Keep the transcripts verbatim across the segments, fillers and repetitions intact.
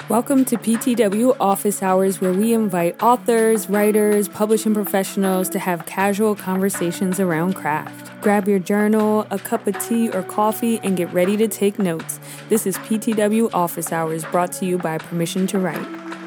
Welcome to P T W Office Hours, where we invite authors, writers, publishing professionals to have casual conversations around craft. Grab your journal, a cup of tea or coffee, and get ready to take notes. This is P T W Office Hours, brought to you by Permission to Write.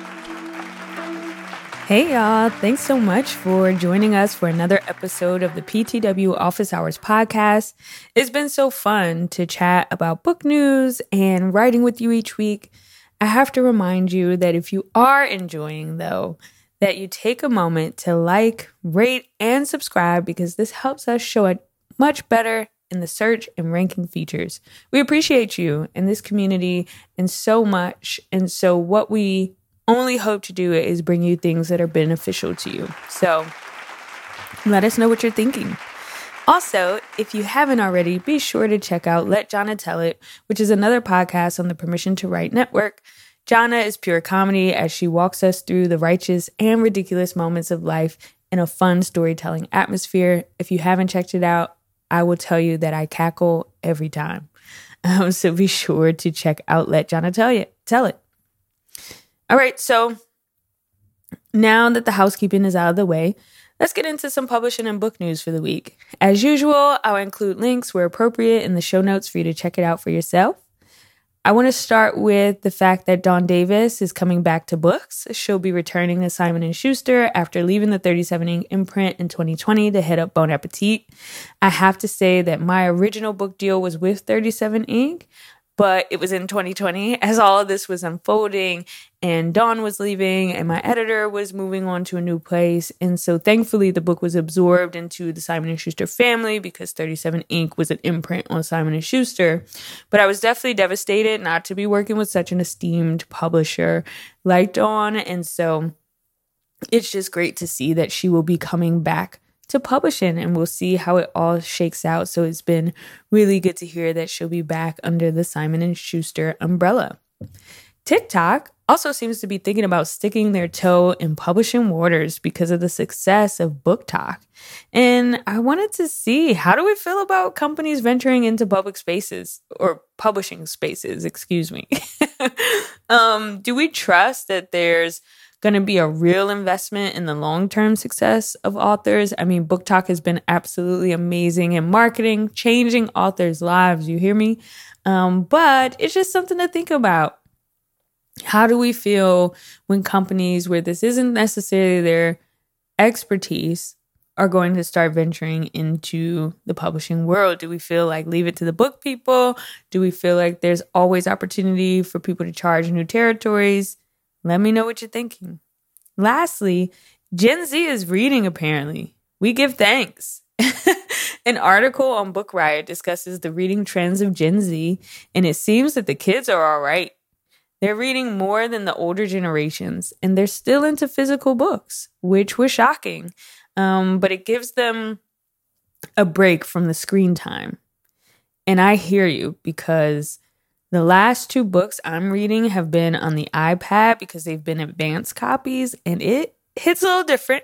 Hey y'all, thanks so much for joining us for another episode of the P T W Office Hours podcast. It's been so fun to chat about book news and writing with you each week. I have to remind you that if you are enjoying, though, that you take a moment to like, rate, and subscribe, because this helps us show it much better in the search and ranking features. We appreciate you and this community and so much. And so what we only hope to do is bring you things that are beneficial to you. So let us know what you're thinking. Also, if you haven't already, be sure to check out Let Jonna Tell It, which is another podcast on the Permission to Write network. Jonna is pure comedy as she walks us through the righteous and ridiculous moments of life in a fun storytelling atmosphere. If you haven't checked it out, I will tell you that I cackle every time. Um, so be sure to check out Let Jonna Tell It. Tell it. All right, so now that the housekeeping is out of the way, let's get into some publishing and book news for the week. As usual, I'll include links where appropriate in the show notes for you to check it out for yourself. I want to start with the fact that Dawn Davis is coming back to books. She'll be returning to Simon and Schuster after leaving the thirty-seven ink imprint in twenty twenty to head up Bon Appetit. I have to say that my original book deal was with thirty-seven ink, but it was in twenty twenty as all of this was unfolding and Dawn was leaving and my editor was moving on to a new place. And so thankfully the book was absorbed into the Simon and Schuster family because thirty-seven ink was an imprint on Simon and Schuster. But I was definitely devastated not to be working with such an esteemed publisher like Dawn. And so it's just great to see that she will be coming back to publishing, and we'll see how it all shakes out. So it's been really good to hear that she'll be back under the Simon and Schuster umbrella. TikTok also seems to be thinking about sticking their toe in publishing waters because of the success of Book Talk. And I wanted to see, how do we feel about companies venturing into public spaces or publishing spaces, excuse me. um, do we trust that there's going to be a real investment in the long-term success of authors? I mean, Book Talk has been absolutely amazing in marketing, changing authors' lives, you hear me? Um, but it's just something to think about. How do we feel when companies where this isn't necessarily their expertise are going to start venturing into the publishing world? Do we feel like leave it to the book people? Do we feel like there's always opportunity for people to charge new territories? Let me know what you're thinking. Lastly, Gen Z is reading, apparently. We give thanks. An article on Book Riot discusses the reading trends of Gen Z, and it seems that the kids are all right. They're reading more than the older generations, and they're still into physical books, which was shocking. Um, but it gives them a break from the screen time. And I hear you, because the last two books I'm reading have been on the iPad because they've been advanced copies, and it hits a little different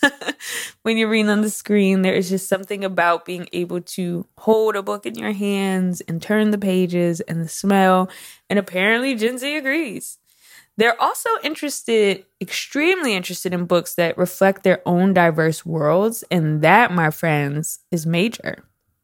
when you're reading on the screen. There is just something about being able to hold a book in your hands and turn the pages and the smell, and apparently Gen Z agrees. They're also interested, extremely interested in books that reflect their own diverse worlds, and that, my friends, is major.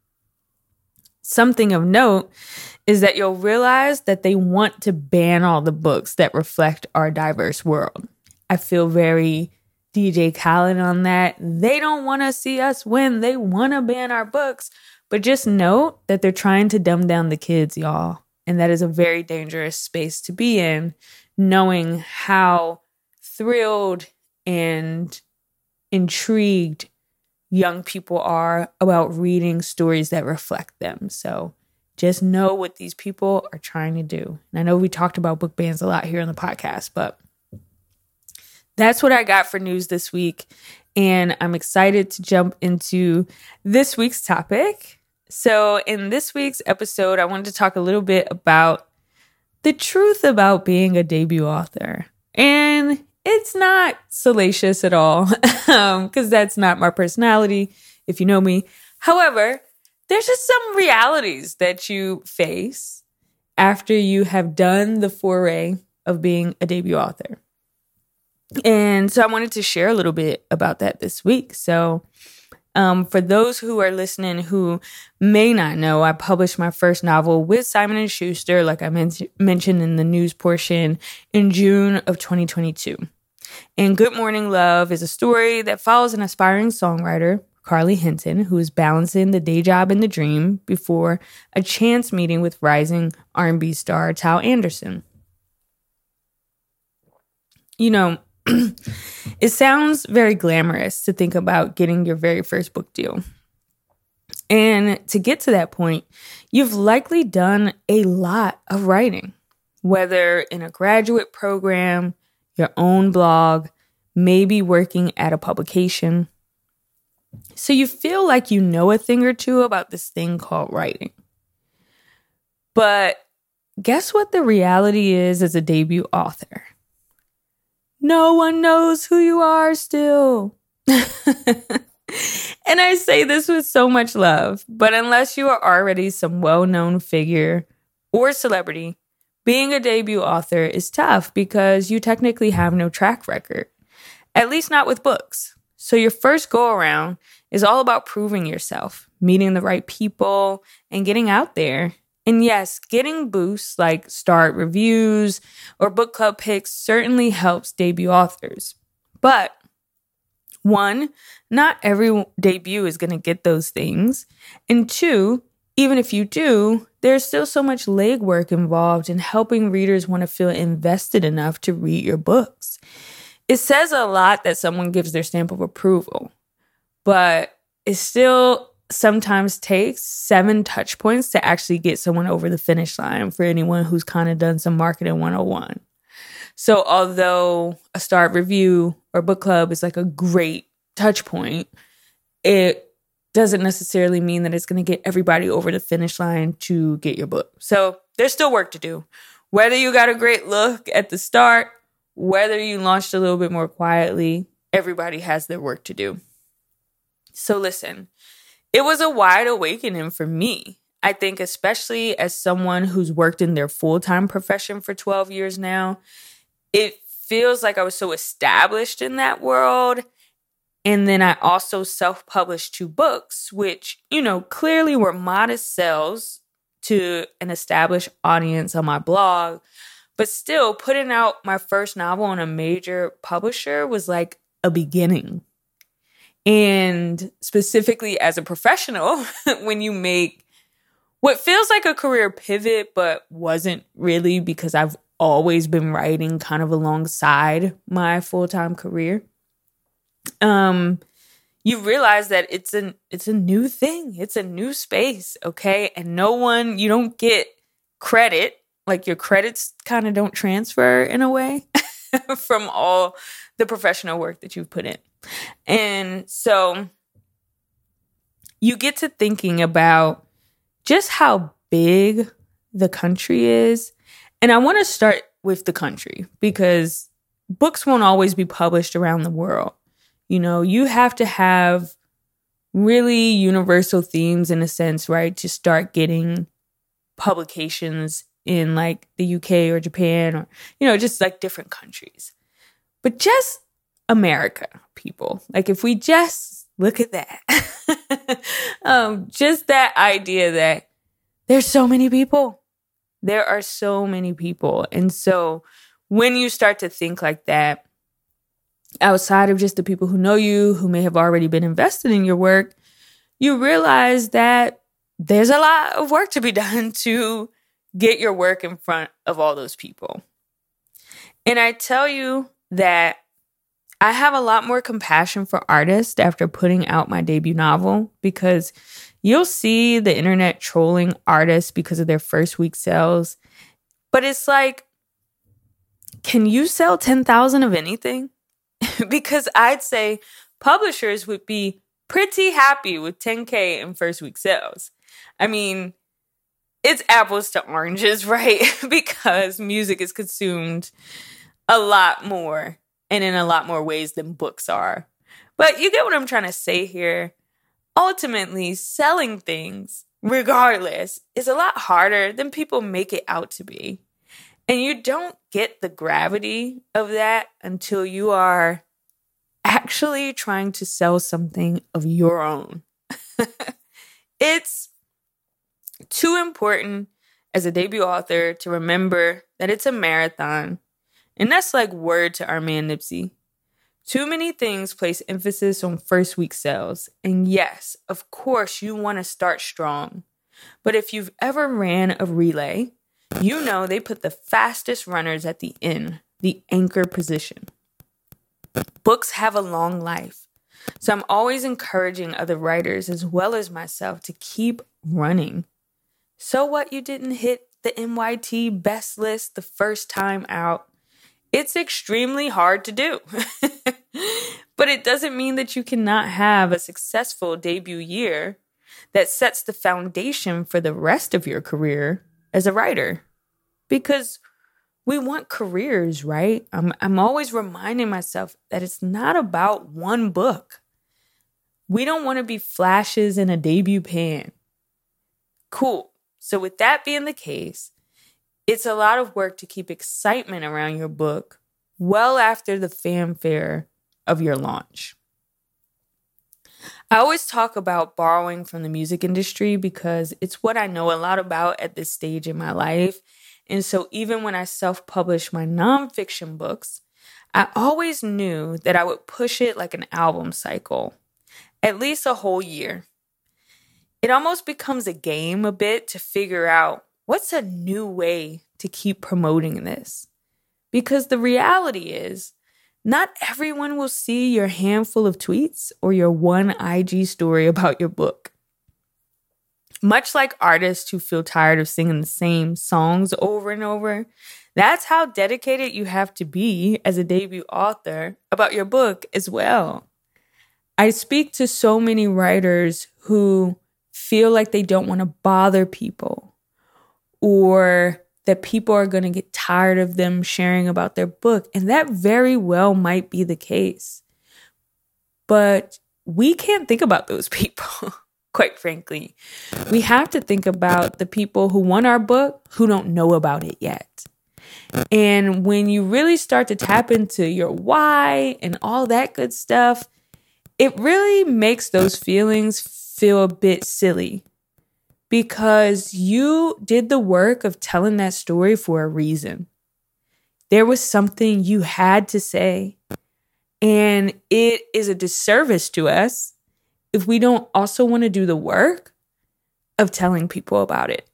Something of note is that you'll realize that they want to ban all the books that reflect our diverse world. I feel very D J Khaled on that. They don't want to see us win. They want to ban our books. But just note that they're trying to dumb down the kids, y'all. And that is a very dangerous space to be in, knowing how thrilled and intrigued young people are about reading stories that reflect them. So just know what these people are trying to do. And I know we talked about book bans a lot here on the podcast, but that's what I got for news this week. And I'm excited to jump into this week's topic. So in this week's episode, I wanted to talk a little bit about the truth about being a debut author. And it's not salacious at all, um, because that's not my personality, if you know me. However, there's just some realities that you face after you have done the foray of being a debut author. And so I wanted to share a little bit about that this week. So um, for those who are listening who may not know, I published my first novel with Simon and Schuster, like I men- mentioned in the news portion, in June of twenty twenty-two. And Good Morning Love is a story that follows an aspiring songwriter, Carly Hinton, who is balancing the day job and the dream before a chance meeting with rising R and B star Tal Anderson. You know, it sounds very glamorous to think about getting your very first book deal. And to get to that point, you've likely done a lot of writing, whether in a graduate program, your own blog, maybe working at a publication. So you feel like you know a thing or two about this thing called writing. But guess what the reality is as a debut author? No one knows who you are still. And I say this with so much love, but unless you are already some well-known figure or celebrity, being a debut author is tough because you technically have no track record, at least not with books. So your first go-around is all about proving yourself, meeting the right people, and getting out there. And yes, getting boosts like Start reviews or book club picks certainly helps debut authors. But one, not every debut is going to get those things. And two, even if you do, there's still so much legwork involved in helping readers want to feel invested enough to read your books. It says a lot that someone gives their stamp of approval, but it still sometimes takes seven touch points to actually get someone over the finish line for anyone who's kind of done some marketing one oh one. So although a Start review or book club is like a great touch point, it doesn't necessarily mean that it's going to get everybody over the finish line to get your book. So there's still work to do. Whether you got a great look at the start, whether you launched a little bit more quietly, everybody has their work to do. So listen, it was a wide awakening for me. I think especially as someone who's worked in their full-time profession for twelve years now, it feels like I was so established in that world. And then I also self-published two books, which, you know, clearly were modest sales to an established audience on my blog. But still, putting out my first novel on a major publisher was like a beginning. And specifically as a professional, when you make what feels like a career pivot, but wasn't really because I've always been writing kind of alongside my full-time career, um, you realize that it's an it's a new thing. It's a new space, okay? And no one, you don't get credit. Like your credits kind of don't transfer in a way from all the professional work that you've put in. And so you get to thinking about just how big the country is. And I want to start with the country because books won't always be published around the world. You know, you have to have really universal themes in a sense, right, to start getting publications in like the U K or Japan or, you know, just like different countries. But just America, people, like if we just look at that, um, just that idea that there's so many people, there are so many people. And so when you start to think like that, outside of just the people who know you, who may have already been invested in your work, you realize that there's a lot of work to be done to get your work in front of all those people. And I tell you that I have a lot more compassion for artists after putting out my debut novel because you'll see the internet trolling artists because of their first week sales. But it's like, can you sell ten thousand of anything? Because I'd say publishers would be pretty happy with ten K in first week sales. I mean, it's apples to oranges, right? Because music is consumed a lot more and in a lot more ways than books are. But you get what I'm trying to say here. Ultimately, selling things, regardless, is a lot harder than people make it out to be. And you don't get the gravity of that until you are actually trying to sell something of your own. It's too important as a debut author to remember that it's a marathon. And that's like word to our man Nipsey. Too many things place emphasis on first week sales. And yes, of course, you want to start strong. But if you've ever ran a relay, you know they put the fastest runners at the end, the anchor position. Books have a long life. So I'm always encouraging other writers as well as myself to keep running. So what, you didn't hit the N Y T best list the first time out? It's extremely hard to do. But it doesn't mean that you cannot have a successful debut year that sets the foundation for the rest of your career as a writer. Because we want careers, right? I'm, I'm always reminding myself that it's not about one book. We don't want to be flashes in a debut pan. Cool. So with that being the case, it's a lot of work to keep excitement around your book well after the fanfare of your launch. I always talk about borrowing from the music industry because it's what I know a lot about at this stage in my life. And so even when I self-published my nonfiction books, I always knew that I would push it like an album cycle, at least a whole year. It almost becomes a game a bit to figure out what's a new way to keep promoting this. Because the reality is, not everyone will see your handful of tweets or your one I G story about your book. Much like artists who feel tired of singing the same songs over and over, that's how dedicated you have to be as a debut author about your book as well. I speak to so many writers who feel like they don't want to bother people, or that people are going to get tired of them sharing about their book. And that very well might be the case. But we can't think about those people, quite frankly. We have to think about the people who want our book who don't know about it yet. And when you really start to tap into your why and all that good stuff, it really makes those feelings feel a bit silly. Because you did the work of telling that story for a reason. There was something you had to say. And it is a disservice to us if we don't also want to do the work of telling people about it.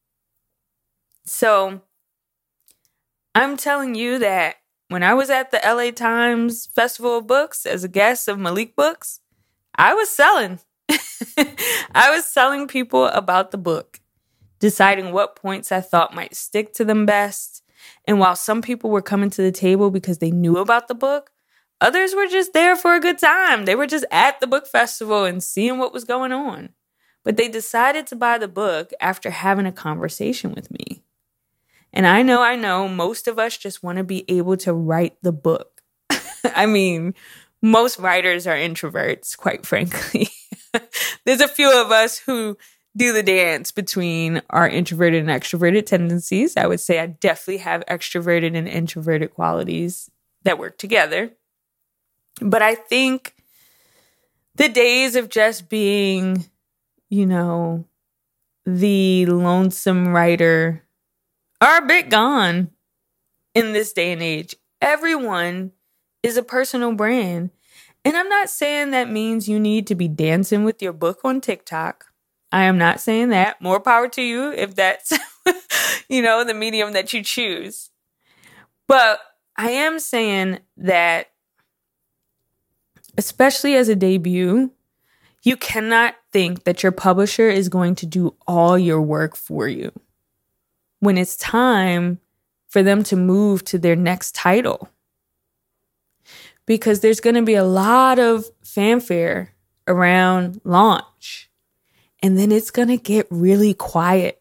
So I'm telling you that when I was at the L A Times Festival of Books as a guest of Malik Books, I was selling. I was telling people about the book, deciding what points I thought might stick to them best. And while some people were coming to the table because they knew about the book, others were just there for a good time. They were just at the book festival and seeing what was going on. But they decided to buy the book after having a conversation with me. And I know, I know, most of us just want to be able to write the book. I mean, most writers are introverts, quite frankly. There's a few of us who do the dance between our introverted and extroverted tendencies. I would say I definitely have extroverted and introverted qualities that work together. But I think the days of just being, you know, the lonesome writer are a bit gone in this day and age. Everyone is a personal brand. And I'm not saying that means you need to be dancing with your book on TikTok. I am not saying that. More power to you if that's, you know, the medium that you choose. But I am saying that, especially as a debut, you cannot think that your publisher is going to do all your work for you when it's time for them to move to their next title. Because there's going to be a lot of fanfare around launch. And then it's going to get really quiet.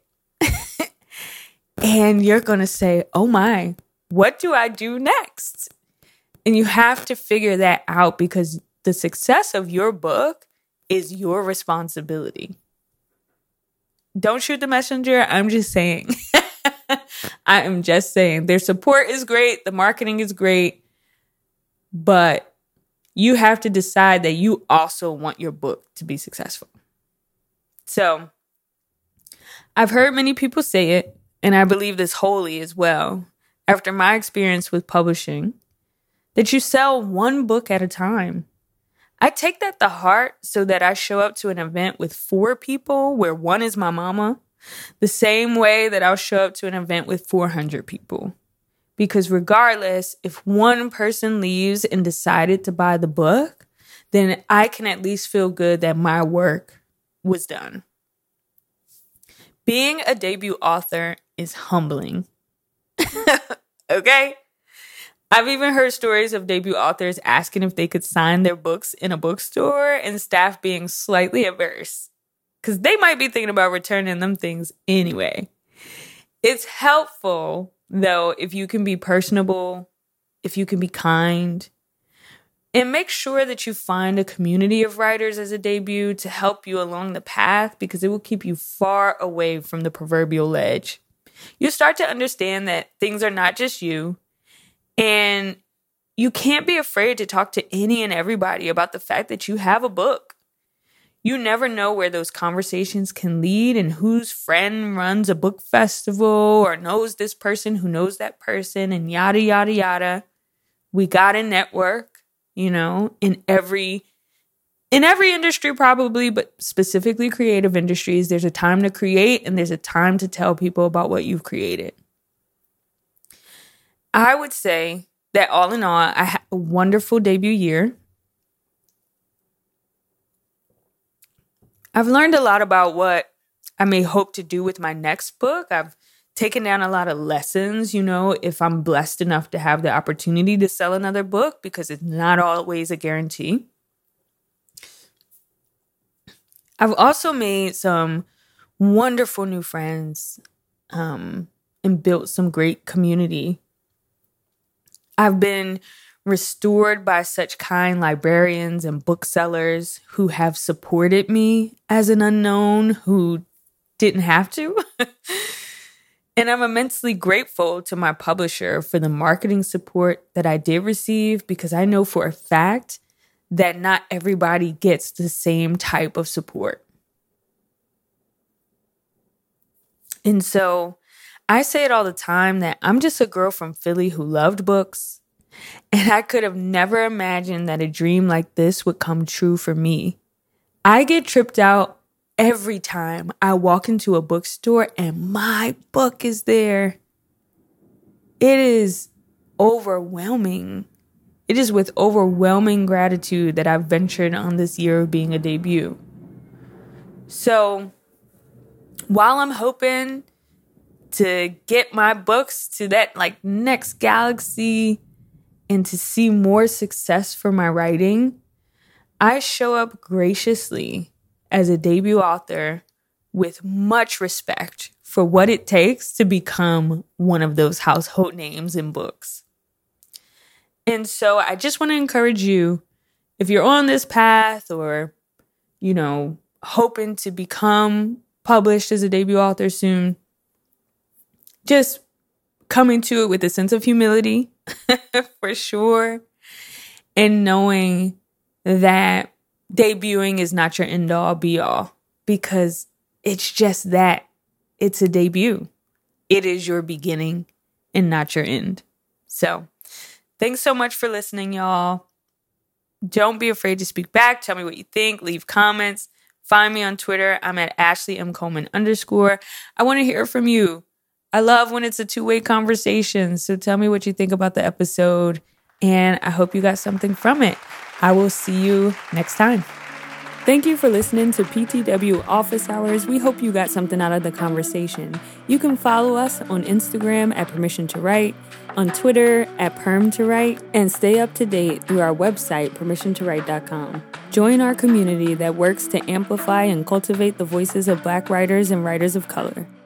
And you're going to say, oh my, what do I do next? And you have to figure that out because the success of your book is your responsibility. Don't shoot the messenger. I'm just saying. I am just saying their support is great. The marketing is great. But you have to decide that you also want your book to be successful. So I've heard many people say it, and I believe this wholly as well, after my experience with publishing, that you sell one book at a time. I take that to heart so that I show up to an event with four people where one is my mama, the same way that I'll show up to an event with four hundred people. Because regardless, if one person leaves and decided to buy the book, then I can at least feel good that my work was done. Being a debut author is humbling. Okay? I've even heard stories of debut authors asking if they could sign their books in a bookstore and staff being slightly averse because they might be thinking about returning them things anyway. It's helpful, though, if you can be personable, if you can be kind, and make sure that you find a community of writers as a debut to help you along the path because it will keep you far away from the proverbial ledge. You'll start to understand that things are not just you. And you can't be afraid to talk to any and everybody about the fact that you have a book. You never know where those conversations can lead and whose friend runs a book festival or knows this person who knows that person and yada, yada, yada. We got a network, you know, in every, in every industry probably, but specifically creative industries. There's a time to create and there's a time to tell people about what you've created. I would say that all in all, I had a wonderful debut year. I've learned a lot about what I may hope to do with my next book. I've taken down a lot of lessons, you know, if I'm blessed enough to have the opportunity to sell another book, because it's not always a guarantee. I've also made some wonderful new friends um, and built some great community. I've been restored by such kind librarians and booksellers who have supported me as an unknown who didn't have to. And I'm immensely grateful to my publisher for the marketing support that I did receive, because I know for a fact that not everybody gets the same type of support. And so I say it all the time that I'm just a girl from Philly who loved books, and I could have never imagined that a dream like this would come true for me. I get tripped out every time I walk into a bookstore and my book is there. It is overwhelming. It is with overwhelming gratitude that I've ventured on this year of being a debut. So while I'm hoping to get my books to that like next galaxy and to see more success for my writing, I show up graciously as a debut author with much respect for what it takes to become one of those household names in books. And so I just want to encourage you, if you're on this path or, you know, hoping to become published as a debut author soon, just come into it with a sense of humility, for sure, and knowing that debuting is not your end-all, be-all, because it's just that. It's a debut. It is your beginning and not your end. So thanks so much for listening, y'all. Don't be afraid to speak back. Tell me what you think. Leave comments. Find me on Twitter. I'm at Ashley M. Coleman underscore. I want to hear from you. I love when it's a two-way conversation. So tell me what you think about the episode, and I hope you got something from it. I will see you next time. Thank you for listening to P T W Office Hours. We hope you got something out of the conversation. You can follow us on Instagram at Permission to Write, on Twitter at Perm to Write, and stay up to date through our website, permission to write dot com. Join our community that works to amplify and cultivate the voices of Black writers and writers of color.